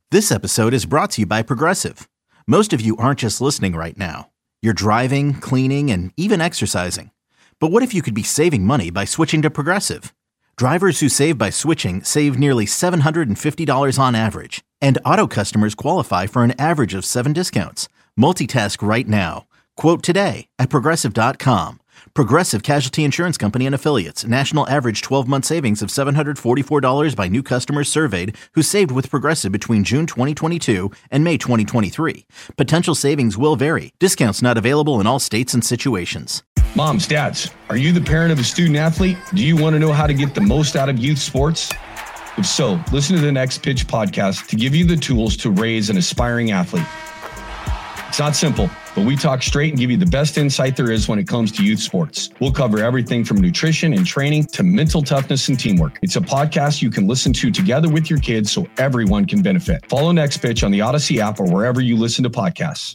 This episode is brought to you by Progressive. Most of you aren't just listening right now. You're driving, cleaning, and even exercising. But what if you could be saving money by switching to Progressive? Drivers who save by switching save nearly $750 on average. And auto customers qualify for an average of 7 discounts. Multitask right now. Quote today at Progressive.com. Progressive Casualty Insurance Company and Affiliates. National average 12-month savings of $744 by new customers surveyed who saved with Progressive between June 2022 and May 2023. Potential savings will vary. Discounts not available in all states and situations. Moms, dads, are you the parent of a student athlete? Do you want to know how to get the most out of youth sports? If so, listen to the Next Pitch podcast to give you the tools to raise an aspiring athlete. It's not simple, but we talk straight and give you the best insight there is when it comes to youth sports. We'll cover everything from nutrition and training to mental toughness and teamwork. It's a podcast you can listen to together with your kids so everyone can benefit. Follow Next Pitch on the Odyssey app or wherever you listen to podcasts.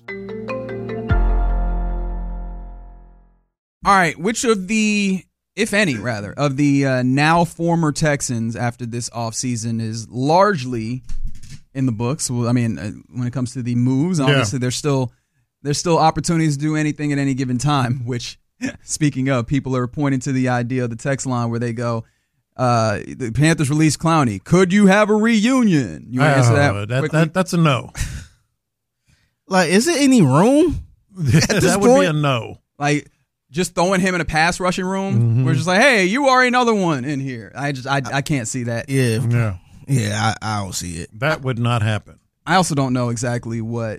All right, which of the, if any, rather, of the now former Texans after this offseason is largely in the books? Well, I mean, when it comes to the moves, obviously there's still opportunities to do anything at any given time, which, speaking of, people are pointing to the idea of the text line where they go, the Panthers released Clowney. Could you have a reunion? You answer that that's a no. Like, is there any room at this that would point? be a no. Like, just throwing him in a pass rushing room, we're just like, hey, you are another one in here. I can't see that. Yeah, I don't see it. That would not happen. I also don't know exactly what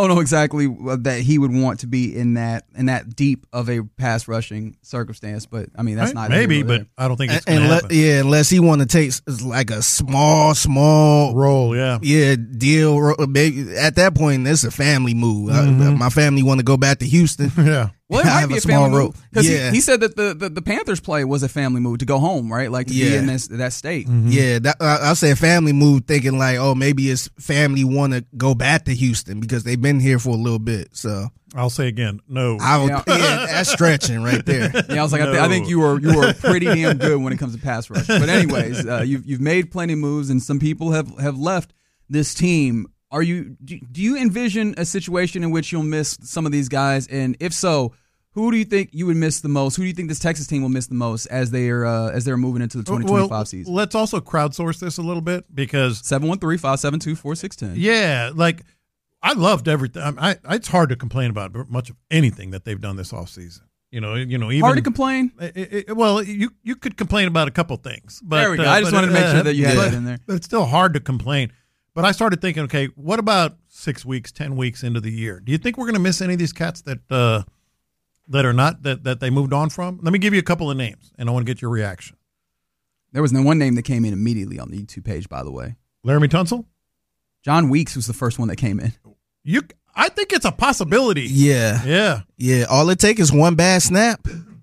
that he would want to be in that deep of a pass rushing circumstance. But I mean, that's not maybe, but I don't think it's going to happen. Yeah, unless he want to take like a small role. Deal. Maybe at that point, it's a family move. My family want to go back to Houston. Yeah. Well, it might be a family move because he said that the Panthers play was a family move to go home, right? Like to be in that state. Yeah, I said family move, thinking like, oh, maybe his family want to go back to Houston because they've been here for a little bit. So I'll say again, no. That's stretching right there. Yeah, I was like, no. I think you are pretty damn good when it comes to pass rush. But anyways, you've made plenty of moves, and some people have left this team. Do you envision a situation in which you'll miss some of these guys? And if so, who do you think you would miss the most? Who do you think this Texas team will miss the most as they're moving into the 2025 season? Let's also crowdsource this a little bit because 713-572-4610. Yeah, like I loved everything. It's hard to complain about much of anything that they've done this offseason. You know, even hard to complain. Well, you could complain about a couple things, but there we go. I just wanted to make sure that you had that in there. But it's still hard to complain. But I started thinking, okay, what about 6 weeks, 10 weeks into the year? Do you think we're going to miss any of these cats that are not that they moved on from? Let me give you a couple of names, and I want to get your reaction. There was one name that came in immediately on the YouTube page, by the way. Laramie Tunsil? John Weeks was the first one that came in. I think it's a possibility. Yeah. All it takes is one bad snap.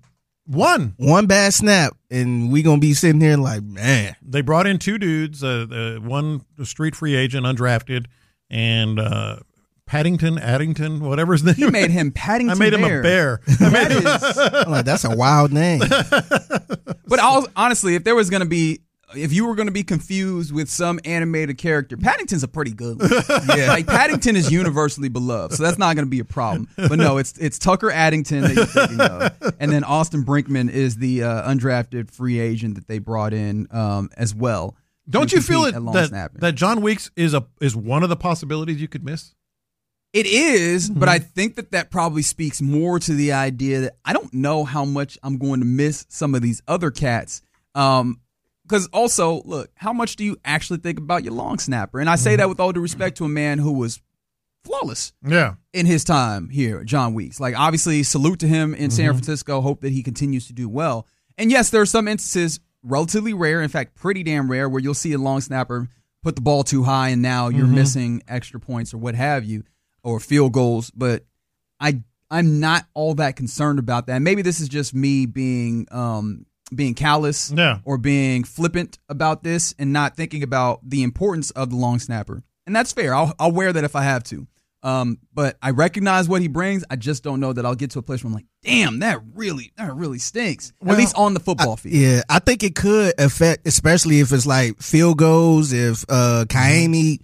One bad snap, and we gonna be sitting here like, man. They brought in 2 dudes, one street free agent, undrafted, and Addington, whatever his name. You made him Paddington. I made him a bear. I'm like, that's a wild name. But honestly, if you were going to be confused with some animated character, Paddington's a pretty good one. Yeah. Like Paddington is universally beloved, so that's not going to be a problem. But no, it's Tucker Addington that you're thinking of. And then Austin Brinkman is the undrafted free agent that they brought in as well. Don't you feel that John Weeks is one of the possibilities you could miss? It is, but I think that probably speaks more to the idea that I don't know how much I'm going to miss some of these other cats. Because also, look, how much do you actually think about your long snapper? And I say that with all due respect to a man who was flawless in his time here, John Weeks. Like, obviously, salute to him in San Francisco. Hope that he continues to do well. And yes, there are some instances, relatively rare, in fact, pretty damn rare, where you'll see a long snapper put the ball too high and now you're missing extra points or what have you, or field goals. But I'm not all that concerned about that. Maybe this is just me being callous or being flippant about this and not thinking about the importance of the long snapper. And that's fair. I'll wear that if I have to. But I recognize what he brings. I just don't know that I'll get to a place where I'm like, damn, that really stinks. Well, at least on the football field. Yeah, I think it could affect, especially if it's like field goals, if Kaimi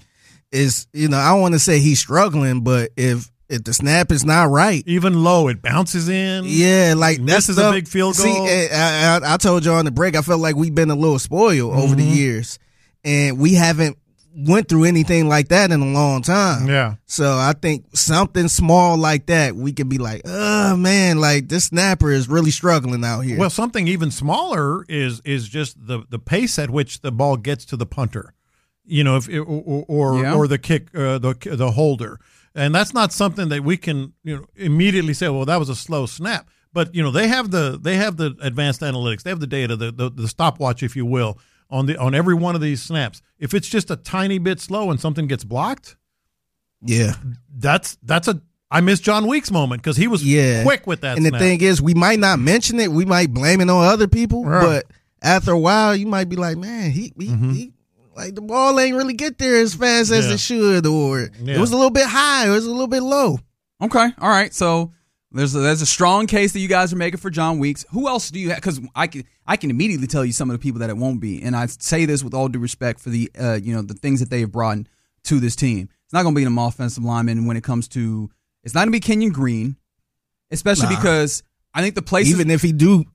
is, I don't want to say he's struggling, but if the snap is not right, even low, it bounces in. Yeah, like this is a big field goal. See, I told you on the break, I felt like we've been a little spoiled over the years, and we haven't went through anything like that in a long time. Yeah. So I think something small like that, we can be like, oh man, like this snapper is really struggling out here. Well, something even smaller is just the pace at which the ball gets to the punter, or the kick, the holder. And that's not something that we can, immediately say, well, that was a slow snap. But they have the advanced analytics, they have the data, the stopwatch, if you will, on every one of these snaps. If it's just a tiny bit slow and something gets blocked, yeah, that's a I miss John Weeks moment because he was quick with that. And snap. The thing is, we might not mention it, we might blame it on other people, but after a while, you might be like, man, he like the ball ain't really get there as fast as it should, or it was a little bit high, or it was a little bit low. Okay, all right. So there's a strong case that you guys are making for John Weeks. Who else do you have? Because I can immediately tell you some of the people that it won't be, and I say this with all due respect for the the things that they have brought to this team. It's not going to be an offensive lineman when it comes to. It's not going to be Kenyon Green, especially because. I think the places, even if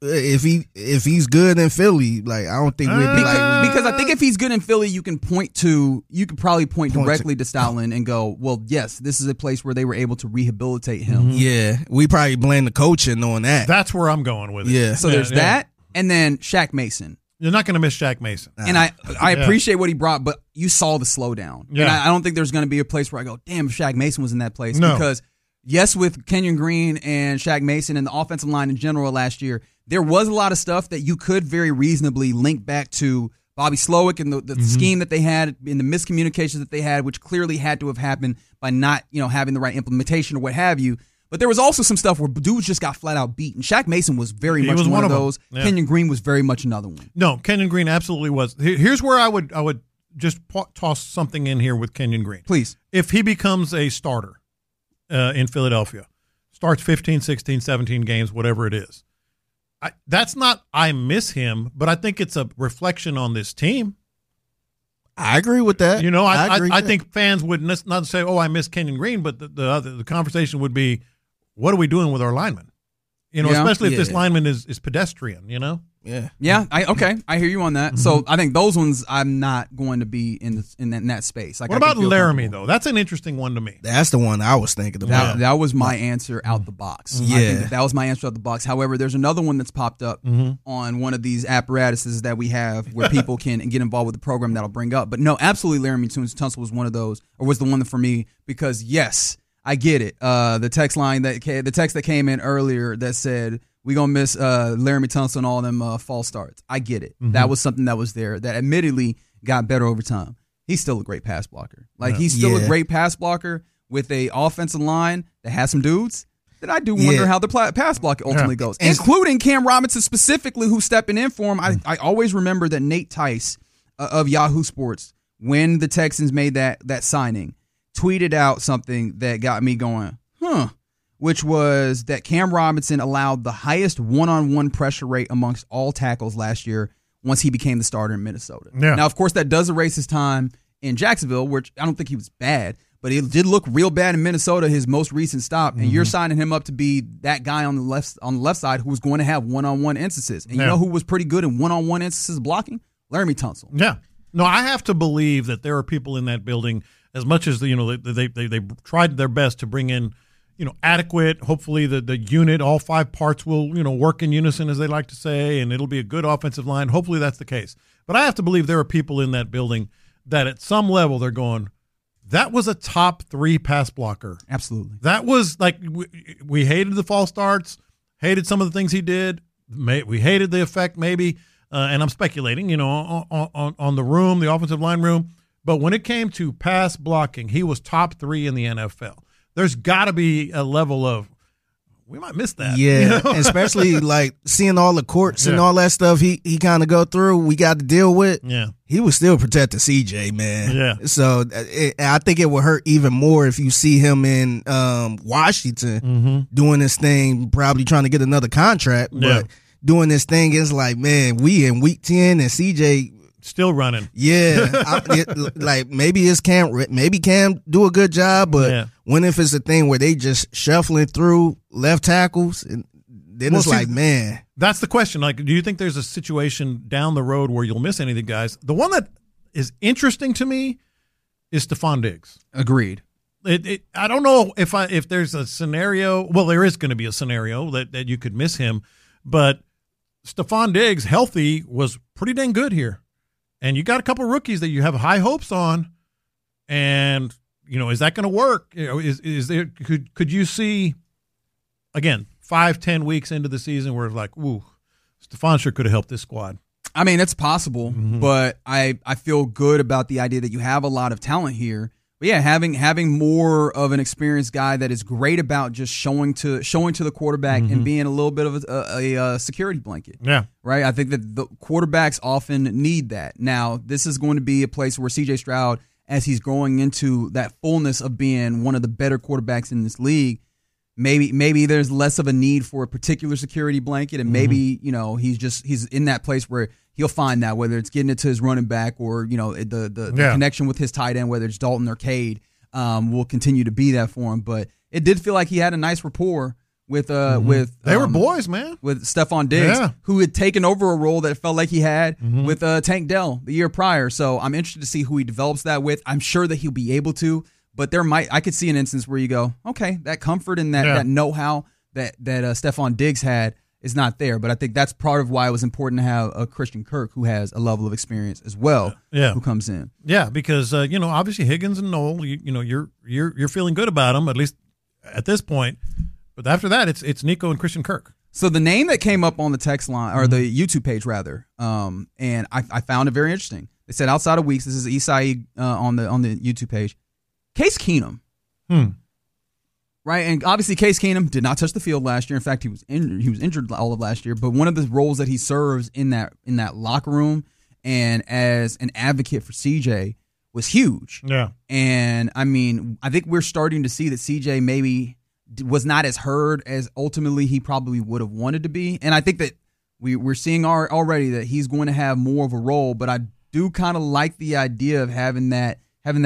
he's good in Philly, like I don't think we'd be because I think if he's good in Philly, you could probably point directly to Stoutland and go, well, yes, this is a place where they were able to rehabilitate him. Yeah, we probably blame the coaching on that. That's where I'm going with it. Yeah, so there's that, and then Shaq Mason. You're not going to miss Shaq Mason, and I appreciate what he brought, but you saw the slowdown. Yeah, and I don't think there's going to be a place where I go, damn, if Shaq Mason was in that place, because. Yes, with Kenyon Green and Shaq Mason and the offensive line in general last year, there was a lot of stuff that you could very reasonably link back to Bobby Slowick and the scheme that they had and the miscommunications that they had, which clearly had to have happened by not having the right implementation or what have you. But there was also some stuff where dudes just got flat out beat. And Shaq Mason was very much one of those. Yeah. Kenyon Green was very much another one. No, Kenyon Green absolutely was. Here's where I would just toss something in here with Kenyon Green. Please. If he becomes a starter in Philadelphia, starts 15, 16, 17 games, whatever it is. That's not I miss him, but I think it's a reflection on this team. I agree with that. I think fans would not say, oh, I miss Kenyon Green, but the conversation would be, what are we doing with our linemen? Especially if this lineman is pedestrian, Yeah. I hear you on that. Mm-hmm. So I think those ones I'm not going to be in that space. What about Laramie though? That's an interesting one to me. That's the one I was thinking about. That was my answer out the box. Yeah, I think that was my answer out the box. However, there's another one that's popped up on one of these apparatuses that we have where people can get involved with the program that'll bring up. But no, absolutely, Laramie Tunsil was one of those, or was the one for me because yes, I get it. The text that came in earlier that said, we going to miss Laramie Tunsil and all them false starts. I get it. Mm-hmm. That was something that was there that admittedly got better over time. He's still a great pass blocker. He's still a great pass blocker with a offensive line that has some dudes. Then I do wonder how the pass block ultimately goes, including Cam Robinson specifically, who's stepping in for him. I always remember that Nate Tice of Yahoo Sports, when the Texans made that signing, tweeted out something that got me going, which was that Cam Robinson allowed the highest one-on-one pressure rate amongst all tackles last year once he became the starter in Minnesota. Yeah. Now, of course, that does erase his time in Jacksonville, which I don't think he was bad, but he did look real bad in Minnesota, his most recent stop, and you're signing him up to be that guy on the left side who was going to have one-on-one instances. And you know who was pretty good in one-on-one instances blocking? Laramie Tunsil. Yeah. No, I have to believe that there are people in that building, as much as they tried their best to bring in adequate, hopefully the unit, all five parts will, work in unison, as they like to say, and it'll be a good offensive line. Hopefully that's the case. But I have to believe there are people in that building that at some level they're going, that was a top 3 pass blocker. Absolutely. That was like, we hated the false starts, hated some of the things he did. We hated the effect maybe, and I'm speculating, on the room, the offensive line room. But when it came to pass blocking, he was top 3 in the NFL. There's got to be a level of, we might miss that. Yeah, especially seeing all the courts and all that stuff he kind of go through, we got to deal with. Yeah. He was still protecting CJ, man. Yeah. So I think it would hurt even more if you see him in Washington doing this thing, probably trying to get another contract. But doing this thing is like, man, we in week 10 and CJ still running. Yeah, like maybe Cam do a good job, but when if it's a thing where they just shuffling through left tackles, and then it's like, man, that's the question. Like, do you think there's a situation down the road where you'll miss any of the guys? The one that is interesting to me is Stephon Diggs. Agreed. I don't know if there's a scenario. Well, there is going to be a scenario that you could miss him, but Stephon Diggs, healthy, was pretty dang good here. And you got a couple of rookies that you have high hopes on, and is that going to work? Is there could you see again 5-10 weeks into the season where it's like, ooh, Stephon sure could have helped this squad? I mean, it's possible, but I feel good about the idea that you have a lot of talent here. But yeah, having more of an experienced guy that is great about just showing to the quarterback and being a little bit of a security blanket. Yeah. Right? I think that the quarterbacks often need that. Now, this is going to be a place where C.J. Stroud, as he's growing into that fullness of being one of the better quarterbacks in this league, maybe there's less of a need for a particular security blanket, and maybe he's in that place where he'll find that, whether it's getting it to his running back or the connection with his tight end, whether it's Dalton or Cade, will continue to be that for him. But it did feel like he had a nice rapport with they were boys, man, with Stephon Diggs, who had taken over a role that it felt like he had with Tank Dell the year prior. So I'm interested to see who he develops that with. I'm sure that he'll be able to. But I could see an instance where you go, okay, that comfort and that know-how that Stephon Diggs had is not there. But I think that's part of why it was important to have a Christian Kirk who has a level of experience as well, who comes in. Yeah, because obviously Higgins and Noel, you're feeling good about them, at least at this point. But after that, it's Nico and Christian Kirk. So the name that came up on the text line, or the YouTube page rather, and I found it very interesting. They said outside of Weeks, this is Isai on the YouTube page. Case Keenum, right? And obviously Case Keenum did not touch the field last year. In fact, he was injured all of last year. But one of the roles that he serves in that locker room and as an advocate for CJ was huge. Yeah. And I mean, I think we're starting to see that CJ maybe was not as heard as ultimately he probably would have wanted to be. And I think that we're seeing already that he's going to have more of a role. But I do kind of like the idea of having that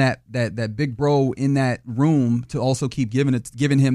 big bro in that room to also keep giving him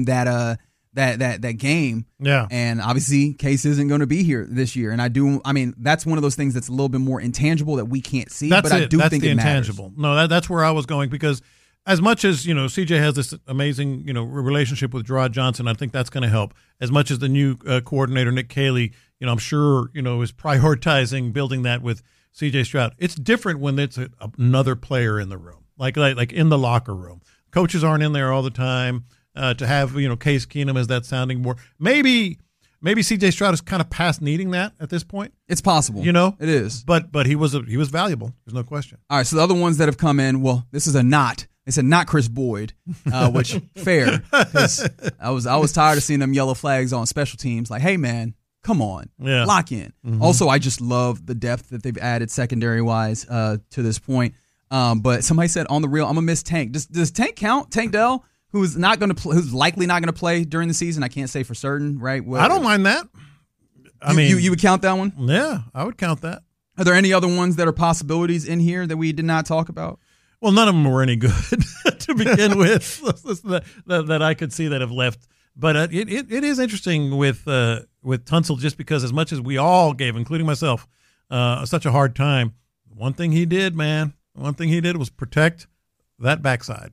that game. Yeah. And obviously Case isn't going to be here this year. And I mean, that's one of those things that's a little bit more intangible that we can't see. That's but I do think the it intangible. matters. No, that's where I was going, because as much as, CJ has this amazing, relationship with Gerard Johnson, I think that's going to help. As much as the new coordinator, Nick Caley, I'm sure, is prioritizing building that with CJ Stroud. It's different when it's another player in the room. Like in the locker room. Coaches aren't in there all the time. To have, Case Keenum as that sounding board. Maybe C.J. Stroud is kind of past needing that at this point. It's possible. It is. But he was valuable. There's no question. All right, so the other ones that have come in, well, this is a not. They said not Chris Boyd, which fair. Because I was tired of seeing them yellow flags on special teams. Like, hey, man, come on. Yeah. Lock in. Also, I just love the depth that they've added secondary-wise to this point. But somebody said on the real, I'm gonna miss Tank. Does Tank count? Tank Dell, who's likely not gonna play during the season. I can't say for certain, right? I don't mind that. I mean, you would count that one? Yeah, I would count that. Are there any other ones that are possibilities in here that we did not talk about? Well, none of them were any good to begin with that I could see that have left. But it is interesting with Tunsil, just because as much as we all gave, including myself, such a hard time, one thing he did was protect that backside.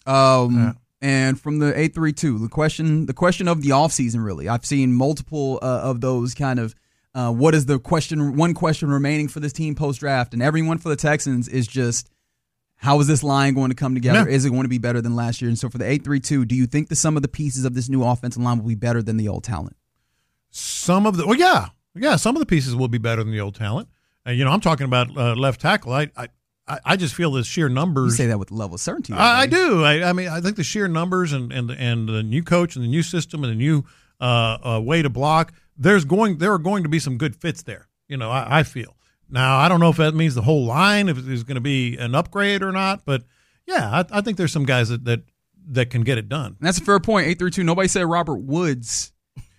And from the 832, the question of the offseason, really, I've seen multiple of those kind of what is the one question remaining for this team post-draft, and everyone for the Texans is just, how is this line going to come together? Yeah. Is it going to be better than last year? And so for the 832, do you think that some of the pieces of this new offensive line will be better than the old talent? Some of the some of the pieces will be better than the old talent. I'm talking about left tackle. I just feel the sheer numbers. You say that with a level of certainty. I do. I mean, I think the sheer numbers and the new coach and the new system and the new way to block. There are going to be some good fits there. I feel. Now, I don't know if that means the whole line if it's going to be an upgrade or not, but yeah, I think there's some guys that can get it done. And that's a fair point. 832. Nobody said Robert Woods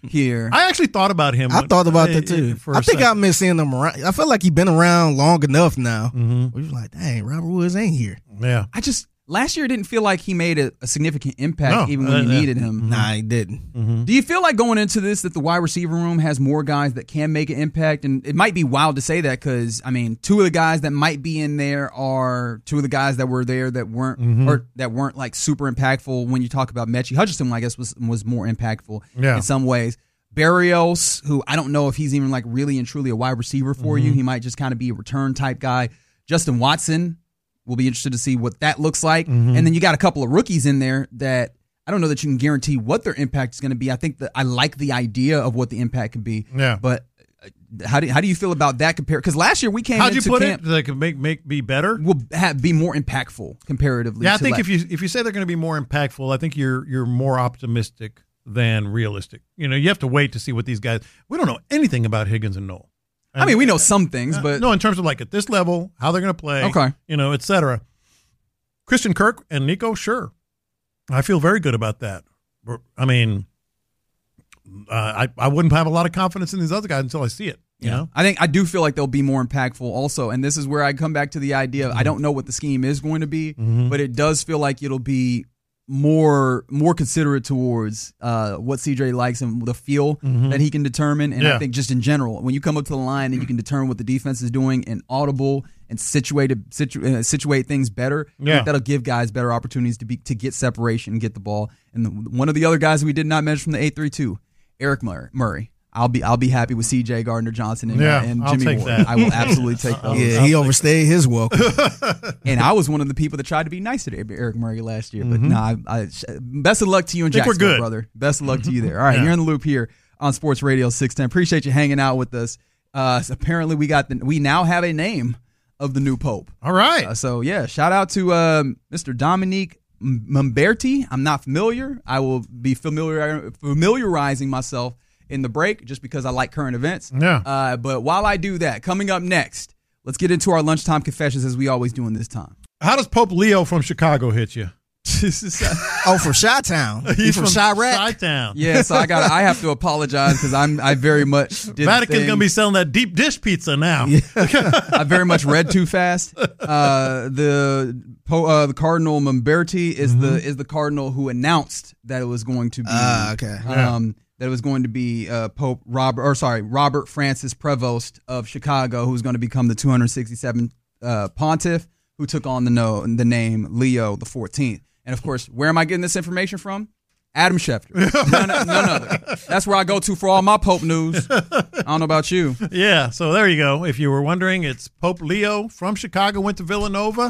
here. I actually thought about him. I thought about that too. I think I miss seeing him around. I feel like he's been around long enough now. We was like, dang, Robert Woods ain't here. Yeah. Last year didn't feel like he made a significant impact even when you needed him. Nah, he didn't. Do you feel like going into this that the wide receiver room has more guys that can make an impact? And it might be wild to say that because, I mean, two of the guys that might be in there are two of the guys that were there that weren't or that weren't like super impactful when you talk about Mechie. Hutchinson, I guess, was more impactful in some ways. Barrios, who I don't know if he's even like really and truly a wide receiver for you. He might just kind of be a return type guy. Justin Watson, we'll be interested to see what that looks like. And then you got a couple of rookies in there that I don't know that you can guarantee what their impact is going to be. I think that I like the idea of what the impact could be. Yeah. But how do you feel about that compared? Because last year we came into camp. How'd you put it? That could be better? Will be more impactful comparatively. Yeah, I think if you say they're going to be more impactful, I think you're more optimistic than realistic. You know, you have to wait to see what these guys. We don't know anything about Higgins and Noel. I mean, we know some things, but no, in terms of like at this level, how they're going to play, you know, et cetera. Christian Kirk and Nico, sure, I feel very good about that. I mean, I wouldn't have a lot of confidence in these other guys until I see it. You know, I do feel like they'll be more impactful also, and this is where I come back to the idea of I don't know what the scheme is going to be, but it does feel like it'll be more considerate towards what CJ likes and the feel that he can determine. And I think just in general, when you come up to the line and you can determine what the defense is doing and audible and situate things better, I think that'll give guys better opportunities to get separation and get the ball. And one of the other guys we did not mention from the 8-3-2, Eric Murray. I'll be happy with C.J. Gardner-Johnson and Jimmy Ward. That. I will absolutely take those. Yeah, he overstayed his welcome. And I was one of the people that tried to be nice to Eric Murray last year. But best of luck to you in Jacksonville, brother. Best of luck to you there. All right, you're in the loop here on Sports Radio 610. Appreciate you hanging out with us. Apparently, we now have a name of the new pope. All right. Shout out to Mr. Dominique Mamberti. I'm not familiar. I will be familiarizing myself in the break just because I like current events. Yeah. But while I do that, coming up next, let's get into our lunchtime confessions as we always do in this time. How does Pope Leo from Chicago hit you? From Chi-Town. He's from Chirac. Chi-Town. Yeah, so I have to apologize because I very much did Vatican's going to be selling that deep dish pizza now. Yeah. I very much read too fast. The Cardinal Mamberti is the cardinal who announced that it was going to be that it was going to be Pope Robert Francis Prevost of Chicago, who's going to become the 267th pontiff, who took on the name Leo the 14th. And of course, where am I getting this information from? Adam Schefter. None other. That's where I go to for all my Pope news. I don't know about you. Yeah, so there you go. If you were wondering, it's Pope Leo from Chicago, went to Villanova.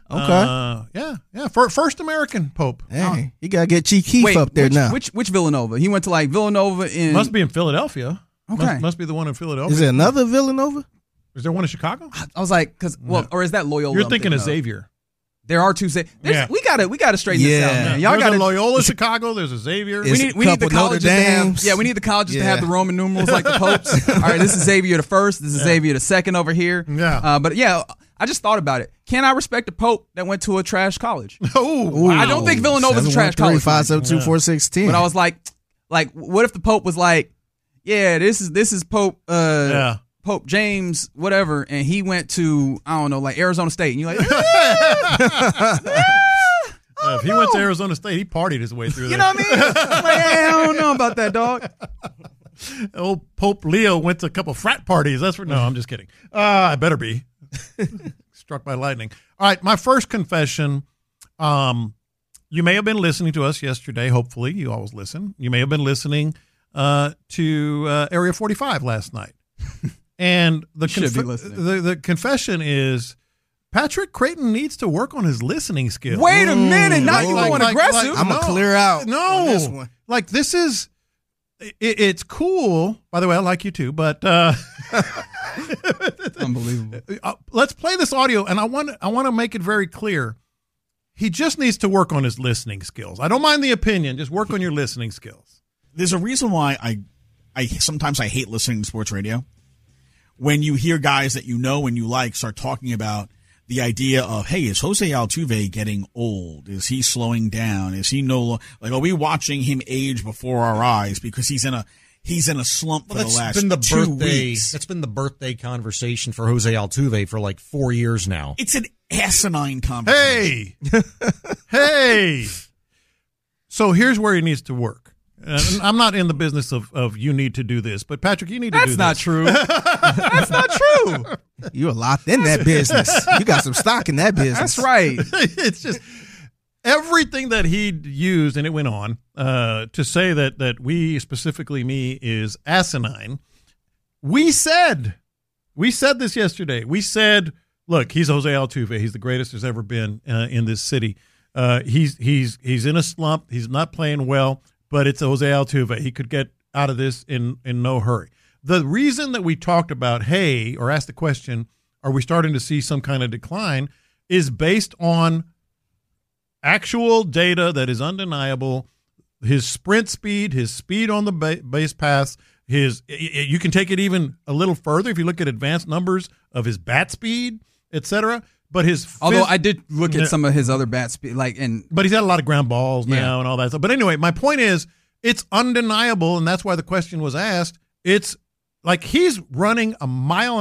Okay. First American Pope. Hey, you gotta get Chief Keef up there now. Which Villanova? He went to like Villanova in. Must be in Philadelphia. Okay. Must be the one in Philadelphia. Is there another Villanova? Is there one in Chicago? I was like, or is that Loyola? You're thinking of Xavier. There are two. We gotta straighten this out, man. Y'all got Loyola Chicago. There's a Xavier. We need the colleges to have. We need the colleges to have the Roman numerals like the popes. All right, this is Xavier the first. This is Xavier the second over here. Yeah. But I just thought about it. Can I respect a pope that went to a trash college? Oh, I don't think Villanova's a trash college. 572-4610. But I was like, what if the pope was like, this is Pope. Pope James, whatever, and he went to, I don't know, like Arizona State, and you're like, if he went to Arizona State, he partied his way through there. You know what I mean? I'm like, I don't know about that, dog. Old Pope Leo went to a couple frat parties. No, I'm just kidding. I better be. Struck by lightning. All right, my first confession. You may have been listening to us yesterday. Hopefully, you always listen. You may have been listening to Area 45 last night. And the confession is Patrick Creighton needs to work on his listening skills. Wait a minute, not you going aggressive. I'm going to clear out. No, this one. Like this is, it's cool. By the way, I like you too, but unbelievable. Let's play this audio, and I want to make it very clear. He just needs to work on his listening skills. I don't mind the opinion. Just work on your listening skills. There's a reason why I sometimes I hate listening to sports radio. When you hear guys that you know and you like start talking about the idea of, hey, is Jose Altuve getting old? Is he slowing down? Is he are we watching him age before our eyes because he's in he's in a slump for the last been the 2 birthday. weeks. That's been the birthday conversation for Jose Altuve for like 4 years now. It's an asinine conversation. Hey. So here's where he needs to work. And I'm not in the business of you need to do this, but Patrick, you need to do this. That's not true. That's not true. You are locked in that business. You got some stock in that business. That's right. It's just everything that he used, and it went on to say that we, specifically me, is asinine. We said this yesterday. We said, look, he's Jose Altuve. He's the greatest there's ever been in this city. He's in a slump. He's not playing well, but it's Jose Altuve. He could get out of this in no hurry. The reason that we talked about, or asked the question, are we starting to see some kind of decline, is based on actual data that is undeniable. His sprint speed, his speed on the base paths, you can take it even a little further if you look at advanced numbers of his bat speed, etc. But although I did look at some of his other bat speed, but he's had a lot of ground balls now and all that stuff. But anyway, my point is, it's undeniable, and that's why the question was asked. It's like he's running a mile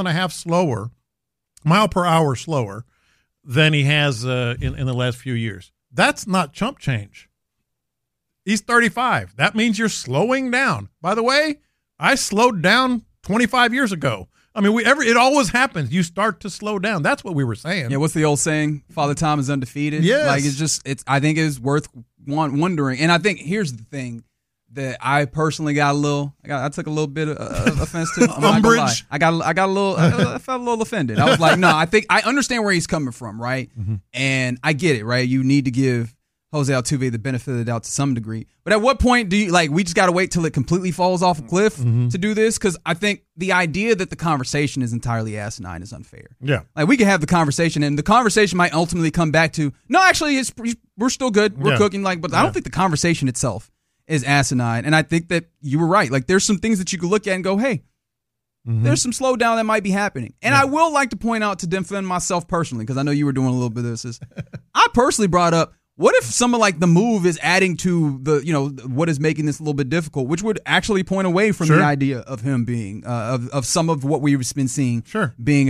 per hour slower than he has in the last few years. That's not chump change. He's 35. That means you're slowing down. By the way, I slowed down 25 years ago. I mean, it always happens. You start to slow down. That's what we were saying. Yeah, what's the old saying? Father Time is undefeated. Yes. I think it's worth wondering. And I think here's the thing that I personally I took a little bit of offense to. Umbrage. I felt a little offended. I was like, no, I understand where he's coming from, right? Mm-hmm. And I get it, right? You need to give Jose Altuve the benefit of the doubt to some degree. But at what point do you, we just got to wait till it completely falls off a cliff to do this? Because I think the idea that the conversation is entirely asinine is unfair. Yeah. We can have the conversation, and the conversation might ultimately come back to, no, actually, we're still good. We're cooking. But I don't think the conversation itself is asinine. And I think that you were right. There's some things that you could look at and go, hey, there's some slowdown that might be happening. And I will like to point out, to defend myself personally, because I know you were doing a little bit of this, I personally brought up, what if some of the move is adding to the, what is making this a little bit difficult, which would actually point away from the idea of him being, of some of what we've been seeing being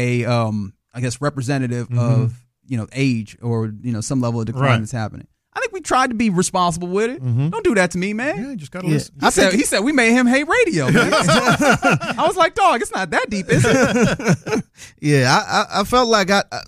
I guess, representative of, age or, some level of decline that's happening. I think we tried to be responsible with it. Don't do that to me, man. Yeah, you just got to listen. He said we made him hate radio, man. I was like, dog, it's not that deep, is it? Yeah, I felt like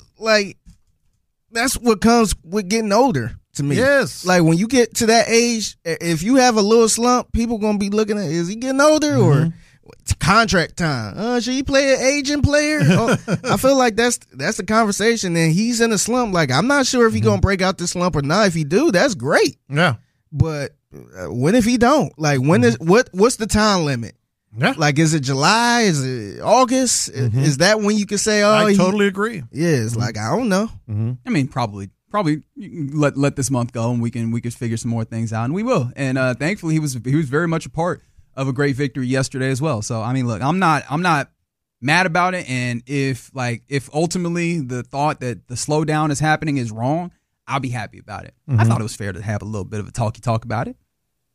that's what comes with getting older to me. Yes. When you get to that age, if you have a little slump, people going to be looking at, is he getting older or it's contract time? Should he play an aging player? I feel like that's the conversation. And he's in a slump. I'm not sure if he's going to break out this slump or not. If he do, that's great. Yeah. But when if he don't? When is what's the time limit? Yeah. Is it July? Is it August? Is that when you can say, I totally agree. Yeah, it's I don't know. I mean, probably you can let this month go and we can figure some more things out, and we will. And thankfully he was very much a part of a great victory yesterday as well. So I mean, look, I'm not mad about it, and if ultimately the thought that the slowdown is happening is wrong, I'll be happy about it. I thought it was fair to have a little bit of a talk about it.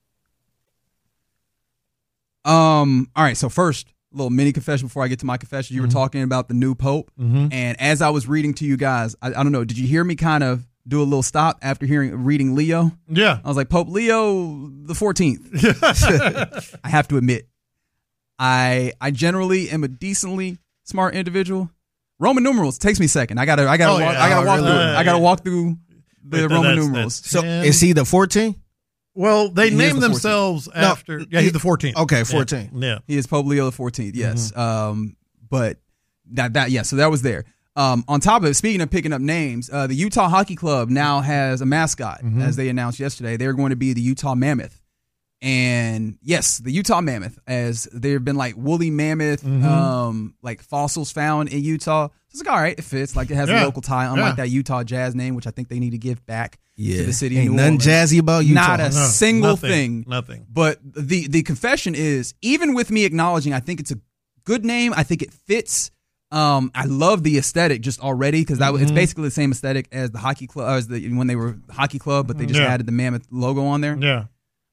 All right, so first, a little mini confession before I get to my confession. You were talking about the new pope, and as I was reading to you guys, I don't know, did you hear me kind of do a little stop after reading Leo? Yeah. I was like, Pope Leo the 14th. I have to admit, I generally am a decently smart individual. Roman numerals takes me a second. I gotta walk through it. I gotta walk through the Roman numerals. So is he the 14th? Well, they named themselves after. No, he's the 14th. Okay, 14. Yeah. He is Pope Leo the 14th. Yes. But so that was there. On top of it, speaking of picking up names, the Utah Hockey Club now has a mascot, as they announced yesterday. They're going to be the Utah Mammoth. And yes, the Utah Mammoth, as there have been woolly mammoth, fossils found in Utah. So it's all right. It fits. It has a local tie, unlike that Utah Jazz name, which I think they need to give back to the city of New Orleans. Nothing jazzy about Utah. Not a single thing. Nothing. But the confession is, even with me acknowledging I think it's a good name, I think it fits. I love the aesthetic just already, because it's basically the same aesthetic as the hockey club, when they were hockey club, but they just added the Mammoth logo on there. Yeah.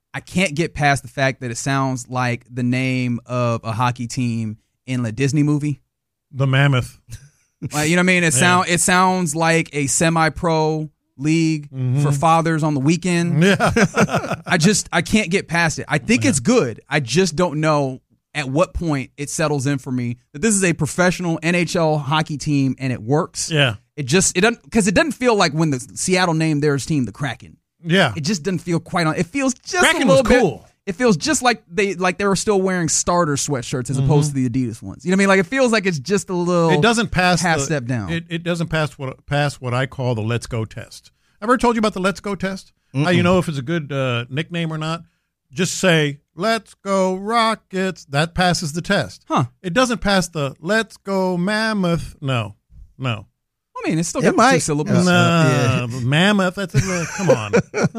I can't get past the fact that it sounds like the name of a hockey team in a Disney movie. The Mammoth. Like, you know what I mean? It sounds like a semi-pro league for fathers on the weekend. Yeah. I can't get past it. I think it's good. I just don't know at what point it settles in for me that this is a professional NHL hockey team and it works. Yeah. It doesn't feel like when the Seattle named their team the Kraken. Yeah. It just doesn't feel quite on. It feels just Kraken a little was bit cool. It feels just like they were still wearing starter sweatshirts as opposed to the Adidas ones. You know what I mean? Like, it feels like it's just a little. It doesn't pass half step down. It doesn't pass what I call the Let's Go test. Ever told you about the Let's Go test? How you know if it's a good nickname or not? Just say Let's Go Rockets. That passes the test. Huh? It doesn't pass the Let's Go Mammoth. No. I mean, it's still It got might. two syllables. No, Mammoth. That's it. Come on.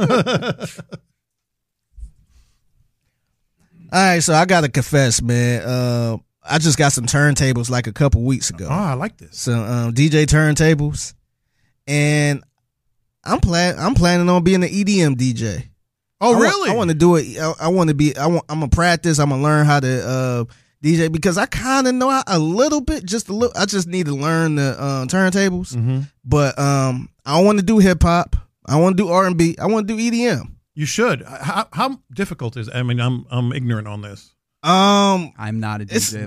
All right, so I got to confess, man. I just got some turntables like a couple weeks ago. Oh, I like this. Some DJ turntables, and I'm planning on being an EDM DJ. Oh, really? I want to do it. I'm gonna practice. I'm gonna learn how to DJ because I kind of know a little bit, just a little. I just need to learn the turntables. But I want to do hip hop. I want to do R&B. I want to do EDM. You should. How difficult is it? I mean, I'm ignorant on this. I'm not a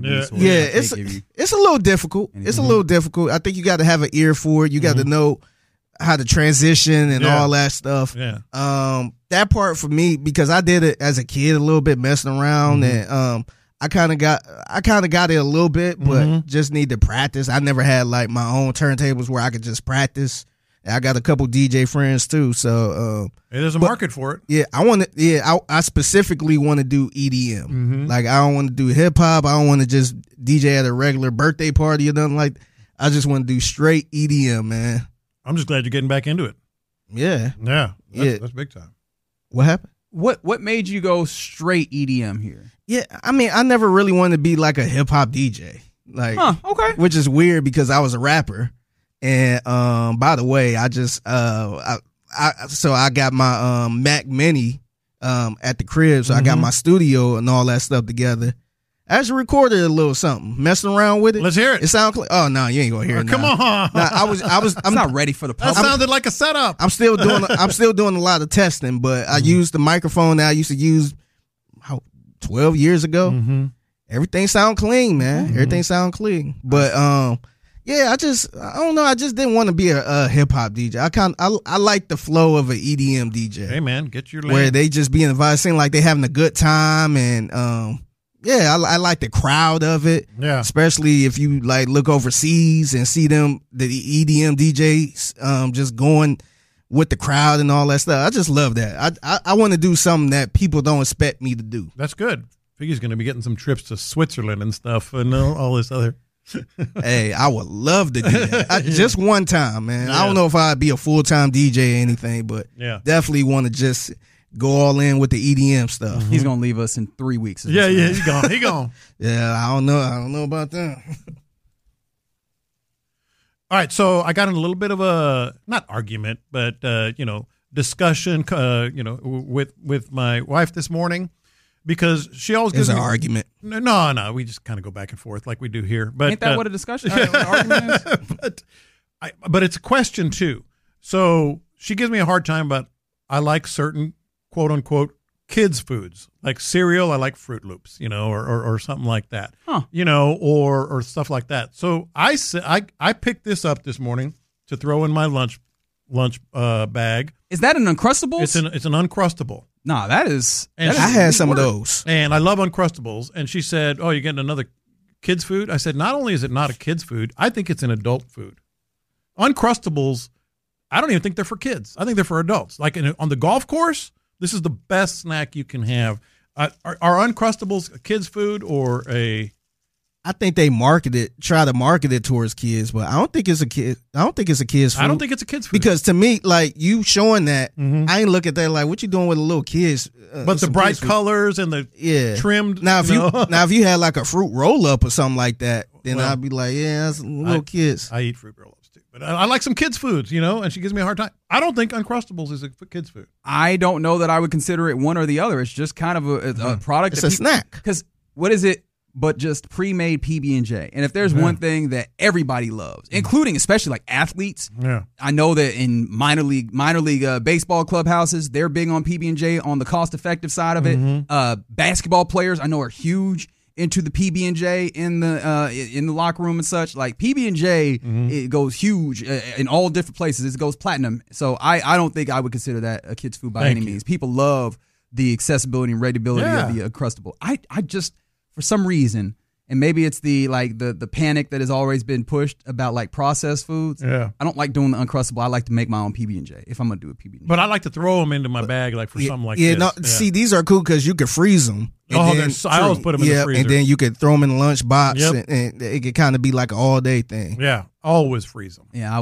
DJ. It's a little difficult. It's a little difficult. I think you got to have an ear for it. You got to know how to transition and all that stuff. Yeah. That part for me, because I did it as a kid a little bit, messing around, and I kind of got it a little bit, but just need to practice. I never had like my own turntables where I could just practice. I got a couple DJ friends too, so there's a market for it. Yeah, I specifically want to do EDM. Like, I don't want to do hip hop. I don't want to just DJ at a regular birthday party or nothing like. I just want to do straight EDM, man. I'm just glad you're getting back into it. Yeah. That's big time. What happened? What made you go straight EDM here? Yeah, I mean, I never really wanted to be like a hip hop DJ, like, okay, which is weird because I was a rapper. And by the way, I just I got my Mac Mini at the crib, so I got my studio and all that stuff together. I just recorded a little something, messing around with it. Let's hear it. It sounds like, oh no, you ain't gonna hear it. Come on. I'm not ready for the public. That sounded like a setup. I'm still doing a lot of testing, but I used the microphone that I used to use 12 years ago. Everything sound clean, man. Everything sound clean. But yeah, I don't know. I just didn't want to be a hip hop DJ. I like the flow of an EDM DJ. Hey man, get your lane. Where they just be invited, seem like they having a good time, and yeah, I like the crowd of it. Yeah, especially if you like look overseas and see the EDM DJs just going with the crowd and all that stuff. I just love that. I want to do something that people don't expect me to do. That's good. Figure's going to be getting some trips to Switzerland and stuff, and all this other. Hey, I would love to do that. Just one time, man. Yeah. I don't know if I'd be a full-time DJ or anything, but definitely want to just go all in with the EDM stuff. He's going to leave us in 3 weeks. Yeah, he's gone. He gone. Yeah, I don't know about that. All right, so I got in a little bit of a, not argument, but, discussion, with my wife this morning. Because she always gives me an argument. No, we just kind of go back and forth like we do here. But ain't that what a discussion argument is? But it's a question too. So she gives me a hard time about I like certain quote unquote kids foods like cereal. I like Fruit Loops, or something like that, or stuff like that. So I picked this up this morning to throw in my lunch bag. Is that an Uncrustables? It's an Uncrustable. No, that is. I had some of those, and I love Uncrustables. And she said, "Oh, you're getting another kids food?" I said, "Not only is it not a kids food, I think it's an adult food. Uncrustables, I don't even think they're for kids. I think they're for adults. Like on the golf course, this is the best snack you can have. Are Uncrustables a kids food or a?" I think they try to market it towards kids, but I don't think it's a kid. I don't think it's a kid's food. I don't think it's a kid's food. Because to me, like, you showing that, I ain't look at that like, what you doing with the little kids? But the bright colors and the trimmed. Now, if you had like a fruit roll up or something like that, then I'd be like, yeah, that's little kids. I eat fruit roll ups too. But I like some kids' foods, and she gives me a hard time. I don't think Uncrustables is a kids' food. I don't know that I would consider it one or the other. It's just kind of a product. It's a snack. Because what is it but just pre-made PB&J? And if there's one thing that everybody loves, including especially like athletes, I know that in minor league baseball clubhouses, they're big on PB&J on the cost-effective side of it. Basketball players I know are huge into the PB&J in the locker room and such. Like PB&J, it goes huge in all different places. It goes platinum. So I don't think I would consider that a kid's food by any means. People love the accessibility and readability of the Uncrustable. I just, for some reason, and maybe it's the panic that has always been pushed about like processed foods. Yeah. I don't like doing the Uncrustable. I like to make my own PB&J if I'm going to do a PB&J. But I like to throw them into my bag like for something like this. See, these are cool because you can freeze them. I always put them in the freezer. And then you could throw them in the lunch box, and it could kind of be like an all-day thing. Yeah, always freeze them. Yeah,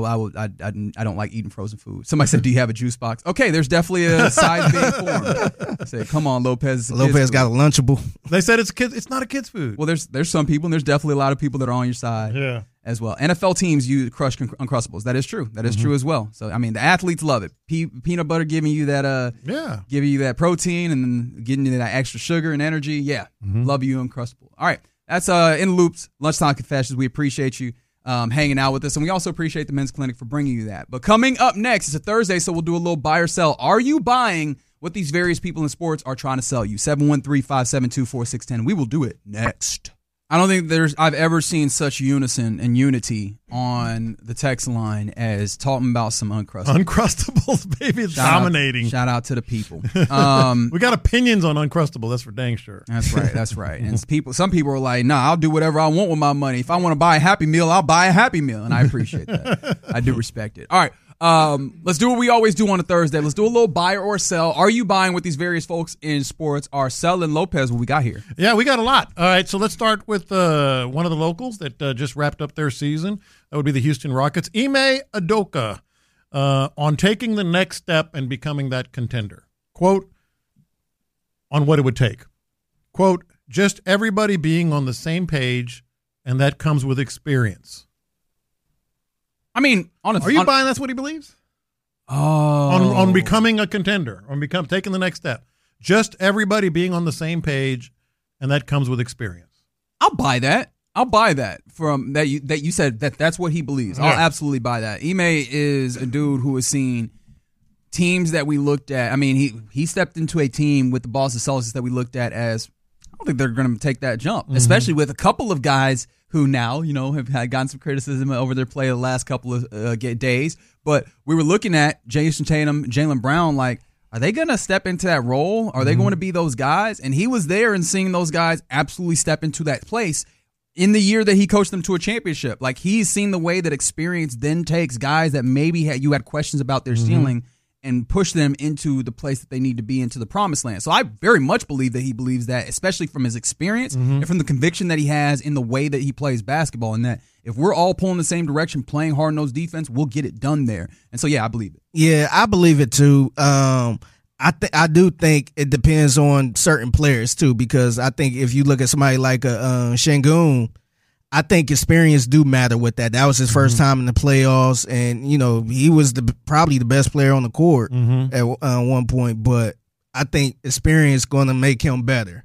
I don't like eating frozen food. Somebody said, do you have a juice box? Okay, there's definitely a size being formed. I said, come on, Lopez. Lopez got a Lunchable. They said it's not a kid's food. Well, there's some people, and there's definitely a lot of people that are on your side as well. NFL teams use crushed Uncrustables. That is true. That is true as well. So, I mean, the athletes love it. Peanut butter giving you that giving you that protein and then getting you that extra sugar and energy. Yeah. Love you, Uncrustable. All right. That's In Loops, Lunchtime Confessions. We appreciate you hanging out with us, and we also appreciate the Men's Clinic for bringing you that. But coming up next, it's a Thursday, so we'll do a little buy or sell. Are you buying what these various people in sports are trying to sell you? 713-572-4610. We will do it next. I don't think I've ever seen such unison and unity on the text line as talking about some Uncrustables. Uncrustables, baby, it's dominating. Shout out to the people. We got opinions on Uncrustable. That's for dang sure. That's right. And some people are like, nah, I'll do whatever I want with my money. If I want to buy a Happy Meal, I'll buy a Happy Meal. And I appreciate that. I do respect it. All right. Let's do what we always do on a Thursday. Let's do a little buy or sell. Are you buying what these various folks in sports are selling? Lopez, what we got here? Yeah, we got a lot. All right, so let's start with one of the locals that just wrapped up their season. That would be the Houston Rockets. Ime Udoka on taking the next step and becoming that contender. Quote, on what it would take. Quote, just everybody being on the same page, and that comes with experience. I mean, are you buying that's what he believes? Oh, on becoming a contender, taking the next step. Just everybody being on the same page, and that comes with experience. I'll buy that. From that you said that's what he believes. I'll absolutely buy that. Ime is a dude who has seen teams that we looked at. I mean, he stepped into a team with the Boston Celtics that we looked at as, I don't think they're going to take that jump, especially with a couple of guys who now, have gotten some criticism over their play the last couple of days. But we were looking at Jason Tatum, Jaylen Brown, like, are they going to step into that role? Are they going to be those guys? And he was there and seeing those guys absolutely step into that place in the year that he coached them to a championship. Like, he's seen the way that experience then takes guys that maybe you had questions about their ceiling and push them into the place that they need to be, into the promised land. So I very much believe that he believes that, especially from his experience and from the conviction that he has in the way that he plays basketball, and that if we're all pulling the same direction, playing hard-nosed defense, we'll get it done there. And so, yeah, I believe it. Yeah, I believe it too. I do think it depends on certain players too, because I think if you look at somebody like Şengün, I think experience do matter with that. That was his first time in the playoffs, and he was probably the best player on the court at one point. But I think experience going to make him better.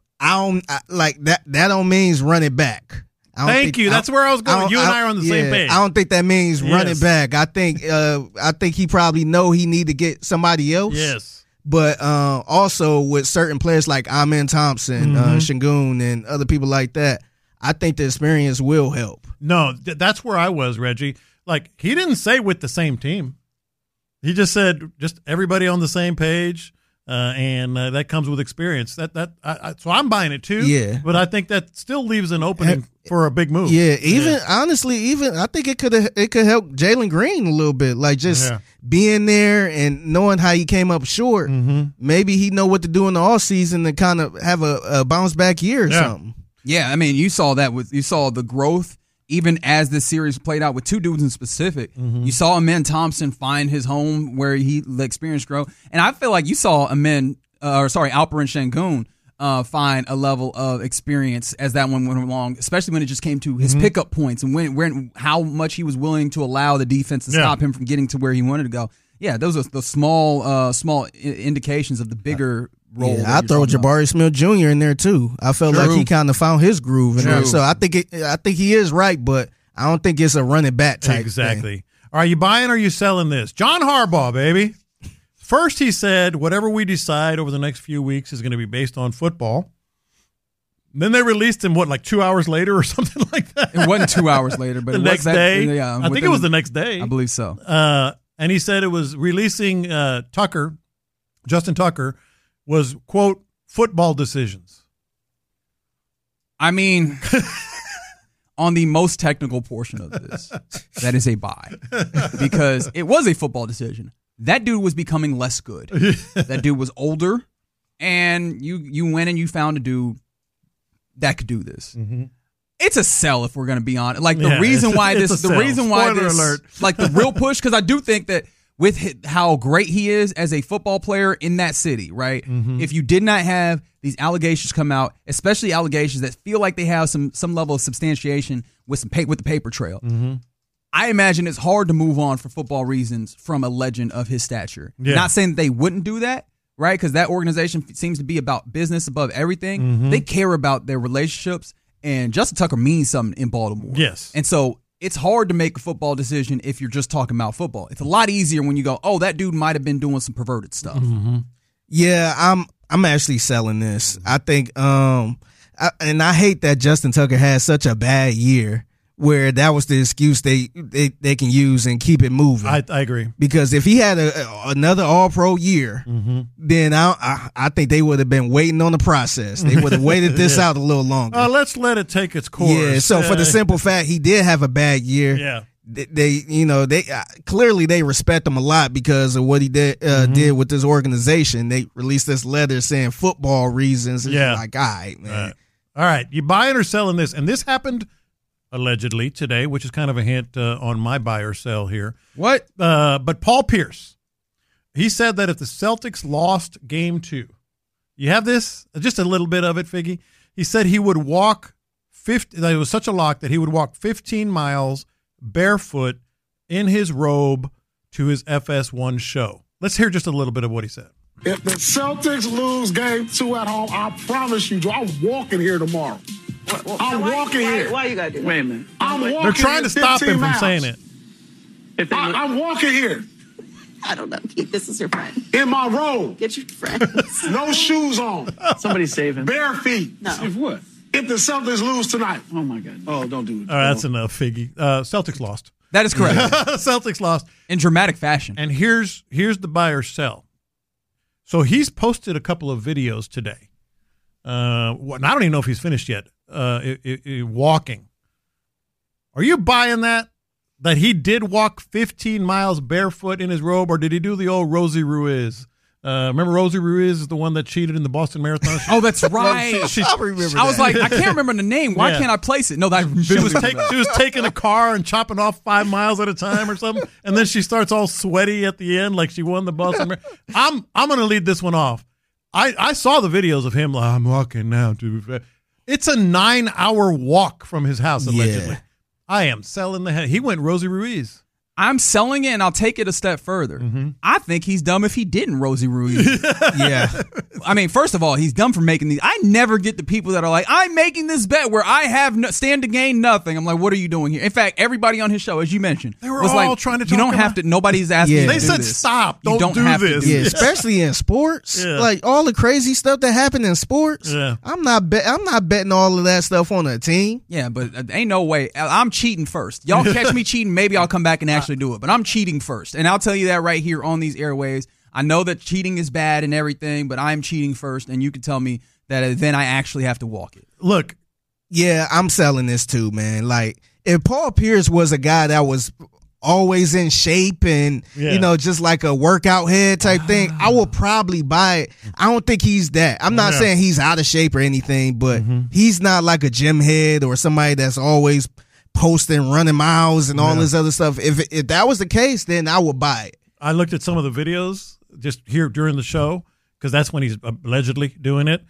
That don't means run it back. Thank you. That's where I was going. You and I are on the same page. I don't think that means run it back. I think he probably know he need to get somebody else. Yes. But also with certain players like Amen Thompson, Şengün, and other people like that, I think the experience will help. No, that's where I was, Reggie. Like, he didn't say with the same team. He just said just everybody on the same page, and that comes with experience. So I'm buying it too. Yeah. But I think that still leaves an opening for a big move. Yeah. Honestly, I think it could help Jalen Green a little bit. Like, just being there and knowing how he came up short. Maybe he know what to do in the offseason to kind of have a bounce back year or something. Yeah, I mean, you saw the growth even as this series played out with two dudes in specific. You saw Amen Thompson find his home where the experience grow, and I feel like you saw Alperen Şengün find a level of experience as that one went along, especially when it just came to his pickup points and how much he was willing to allow the defense to stop him from getting to where he wanted to go. Yeah, those are the small indications of the bigger role. Yeah, I throw Jabari Smith Jr. in there too. I felt like he kind of found his groove in there. So I think he is right, but I don't think it's a running back type exactly. thing. Are you buying or are you selling this? John Harbaugh, baby. First, he said, whatever we decide over the next few weeks is going to be based on football. Then they released him, like 2 hours later or something like that? It wasn't 2 hours later, but the next day. Yeah, I think it was the next day. I believe so. And he said it was releasing Justin Tucker, was, quote, football decisions. I mean, on the most technical portion of this, that is a buy. Because it was a football decision. That dude was becoming less good. That dude was older, and you went and you found a dude that could do this. Mm-hmm. It's a sell if we're going to be honest. Like the reason why this, like the real push, because I do think that with how great he is as a football player in that city, right? Mm-hmm. If you did not have these allegations come out, especially allegations that feel like they have some level of substantiation with the paper trail. Mm-hmm. I imagine it's hard to move on for football reasons from a legend of his stature. Yeah. Not saying that they wouldn't do that, right? Because that organization seems to be about business above everything. Mm-hmm. They care about their relationships, and Justin Tucker means something in Baltimore. Yes. And so it's hard to make a football decision if you're just talking about football. It's a lot easier when you go, oh, that dude might have been doing some perverted stuff. Mm-hmm. Yeah, I'm actually selling this. I think, and I hate that Justin Tucker had such a bad year, where that was the excuse they can use and keep it moving. I agree. Because if he had another All-Pro year, mm-hmm. then I think they would have been waiting on the process. They would have waited this out a little longer. Let's let it take its course. Yeah. So for the simple fact he did have a bad year. Yeah. They clearly they respect him a lot because of what he did with this organization. They released this letter saying football reasons. Yeah. Like, all right, man. All right. You buying or selling this? And this happened allegedly today, which is kind of a hint on my buy or sell here. What? But Paul Pierce, he said that if the Celtics lost Game 2, you have this, just a little bit of it, Figgy. He said he would walk that it was such a lock that he would walk 15 miles barefoot in his robe to his FS1 show. Let's hear just a little bit of what he said. If the Celtics lose Game 2 at home, I promise you, I'm walking here tomorrow. I'm walking here. Why you got to do that? Wait a minute. I'm walking. They're trying to stop him from saying it. I'm walking here. I don't know, Pete. This is your friend. In my robe. Get your friends. No shoes on. Somebody save him. Bare feet. No. If what? If the Celtics lose tonight. Oh, my God. Oh, don't do it. All right, that's enough, Figgy. Celtics lost. That is correct. Celtics lost. In dramatic fashion. And here's the buy or sell. So he's posted a couple of videos today. I don't even know if he's finished yet. Walking. Are you buying that? That he did walk 15 miles barefoot in his robe, or did he do the old Rosie Ruiz? Remember Rosie Ruiz is the one that cheated in the Boston Marathon? Oh, that's right. I remember. I was like, I can't remember the name. Why can't I place it? No, she was taking a car and chopping off 5 miles at a time or something, and then she starts all sweaty at the end like she won the Boston Marathon. I'm going to lead this one off. I saw the videos of him. Like, I'm walking now. It's a 9-hour walk from his house, allegedly. Yeah. I am selling the head. He went Rosie Ruiz. I'm selling it, and I'll take it a step further. Mm-hmm. I think he's dumb if he didn't Rosie Ruiz. Yeah. I mean, first of all, he's dumb for making these. I never get the people that are like, I'm making this bet where I have stand to gain nothing. I'm like, what are you doing here? In fact, everybody on his show, as you mentioned, they were all trying to talk. You don't have to. Nobody's asking. Yeah. They said, stop. Don't do this. Yeah, especially in sports. Yeah. Like all the crazy stuff that happened in sports. Yeah. I'm not betting all of that stuff on a team. Yeah, but ain't no way. I'm cheating first. Y'all catch me cheating, maybe I'll come back and actually do it. But I'm cheating first, and I'll tell you that right here on these airwaves. I know that cheating is bad and everything, but I'm cheating first, and you can tell me that then I actually have to walk it. Look, yeah, I'm selling this too, man. Like if Paul Pierce was a guy that was always in shape and just like a workout head type thing, I will probably buy it. I don't think he's that. I'm not saying he's out of shape or anything, but he's not like a gym head or somebody that's always posting running miles and all this other stuff. If that was the case, then I would buy it. I looked at some of the videos just here during the show because that's when he's allegedly doing it.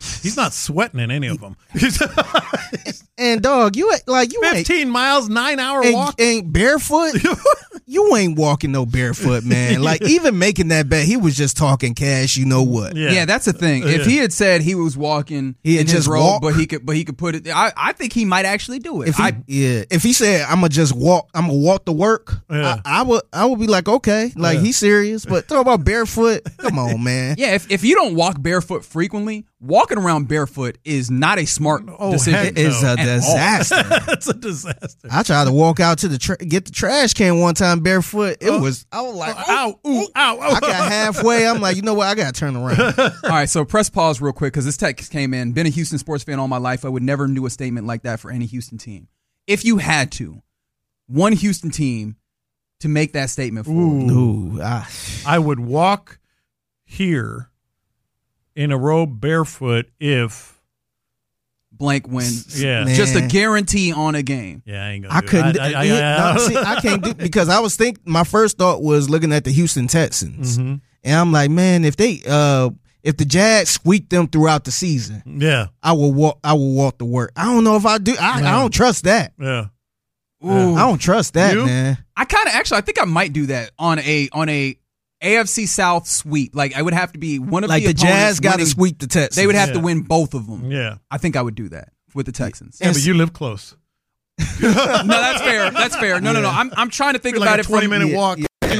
He's not sweating in any of them. And dog, you 15 miles, 9-hour walk. Ain't barefoot. You ain't walking no barefoot, man. Like, even making that bet, he was just talking cash. You know what? Yeah, that's the thing. If he had said he was walking in his robe, but he could put it. I think he might actually do it. If he said I'm gonna walk to work, I would be like, okay, like he's serious. But talk about barefoot, come on, man. Yeah, if you don't walk barefoot frequently, walking around barefoot is not a smart decision. It is a disaster. It's a disaster. I tried to walk out to get the trash can one time barefoot. I was like, ow. I got halfway. I'm like, you know what? I gotta turn around. All right, so press pause real quick because this text came in. Been a Houston sports fan all my life. I would never do a statement like that for any Houston team. If you had to, one Houston team to make that statement for, I would walk here in a robe barefoot if blank wins. Yeah, just a guarantee on a game. Yeah, I ain't gonna. I couldn't. I can't do because I was my first thought was looking at the Houston Texans, and I'm like, man, if the Jags squeak them throughout the season, I will walk to work. I don't know if I do. I don't trust that. Yeah. Ooh. I don't trust that, man. I think I might do that on a AFC South sweep. Like, I would have to be one of like the Jazz got to sweep the Texans. They would have to win both of them. Yeah. I think I would do that with the Texans. Yeah, but you live close. No, that's fair. That's fair. No. I'm trying to think about it. 20-minute walk.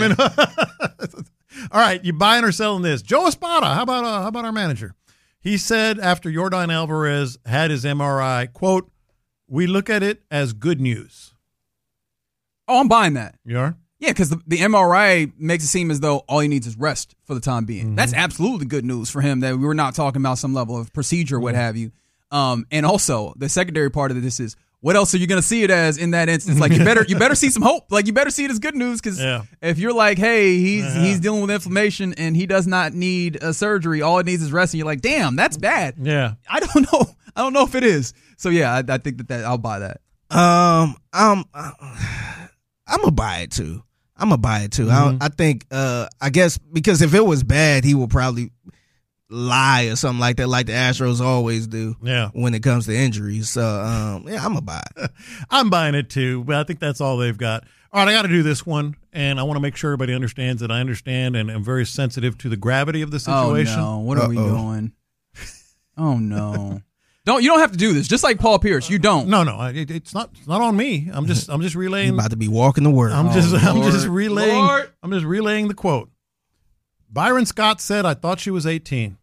All right, you buying or selling this? Joe Espada, how about our manager? He said after Yordan Alvarez had his MRI, quote, "We look at it as good news." Oh, I'm buying that. You are? Yeah, because the MRI makes it seem as though all he needs is rest for the time being. That's absolutely good news for him that we're not talking about some level of procedure or what have you. And also, the secondary part of this is, what else are you going to see it as in that instance? Like, you better see some hope. Like, you better see it as good news because if you're like, hey, he's dealing with inflammation and he does not need a surgery, all it needs is rest, and you're like, damn, that's bad. Yeah. I don't know. I don't know if it is. So, yeah, I think that I'll buy that. I'm gonna buy it too. I think, I guess because if it was bad, he would probably lie or something like that, like the Astros always do. Yeah. When it comes to injuries. So, I'm gonna buy it. I'm buying it too, but I think that's all they've got. All right, I got to do this one, and I want to make sure everybody understands that I understand and am very sensitive to the gravity of the situation. Oh no! What are we doing? Oh no! You don't have to do this. Just like Paul Pierce, you don't. No, it's not on me. I'm just relaying. You're about to be walking the word. I'm just relaying the quote. Byron Scott said, "I thought she was 18."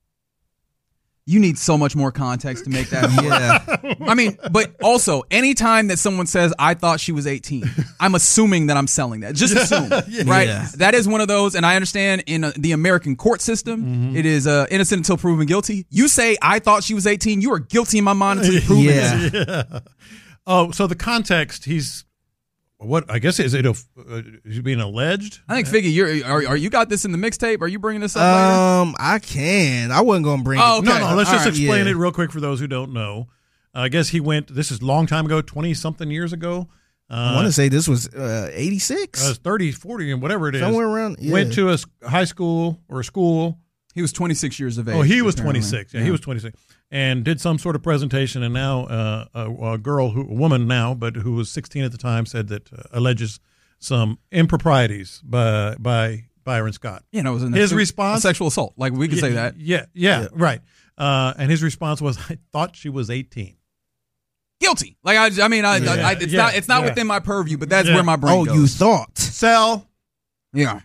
You need so much more context to make that. Yeah. I mean, but also, anytime that someone says, "I thought she was 18," I'm assuming that I'm selling that. Just assume, right? Yeah. That is one of those, and I understand in the American court system, it is innocent until proven guilty. You say, "I thought she was 18," you are guilty in my mind until you prove it. Yeah. Oh, so the context, he's what? I guess is he's being alleged? I think Figgy, are you got this in the mixtape? Are you bringing this up later? I can. I wasn't gonna bring it. Okay. No. Let's just explain it real quick for those who don't know. I guess he went. This is a long time ago, 20-something years ago. I want to say this was 86. 30, 40, and whatever it is. Somewhere around. Yeah. Went to a high school or a school. He was 26 years of age. Oh, he was 26. Yeah, he was 26. And did some sort of presentation, and now a woman now, but who was 16 at the time, said that alleges some improprieties by Byron Scott. Yeah, no, it was his response, sexual assault. Like, we could say that. Yeah, right. And his response was, "I thought she was 18." Guilty. Like, it's not within my purview, but that's where my brain goes. Oh, you thought. Sell. Yeah.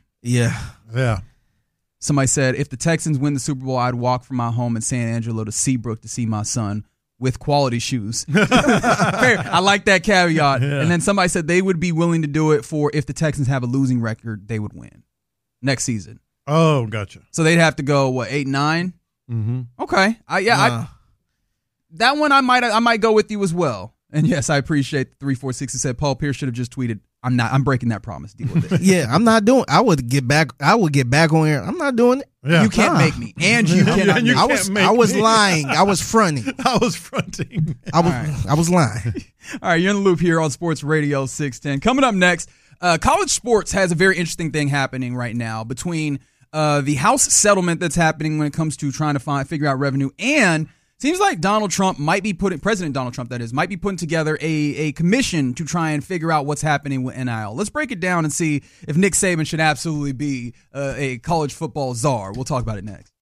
Somebody said, if the Texans win the Super Bowl, I'd walk from my home in San Angelo to Seabrook to see my son with quality shoes. Fair. I like that caveat. Yeah. And then somebody said they would be willing to do it for if the Texans have a losing record, they would win next season. Oh, gotcha. So they'd have to go, 8-9? Mm-hmm. Okay. That one I might go with you as well. And yes, I appreciate the 346 who said Paul Pierce should have just tweeted, I'm breaking that promise. Deal with it. Yeah, I'm not doing. I would get back on here. I'm not doing it. Yeah. You can't make me, and you cannot. I was lying. I was fronting. I was fronting. I was lying. All right, you're in the loop here on Sports Radio 610. Coming up next, college sports has a very interesting thing happening right now between the House settlement that's happening when it comes to trying to figure out revenue, and seems like President Donald Trump, that is, might be putting together a commission to try and figure out what's happening with NIL. Let's break it down and see if Nick Saban should absolutely be a college football czar. We'll talk about it next.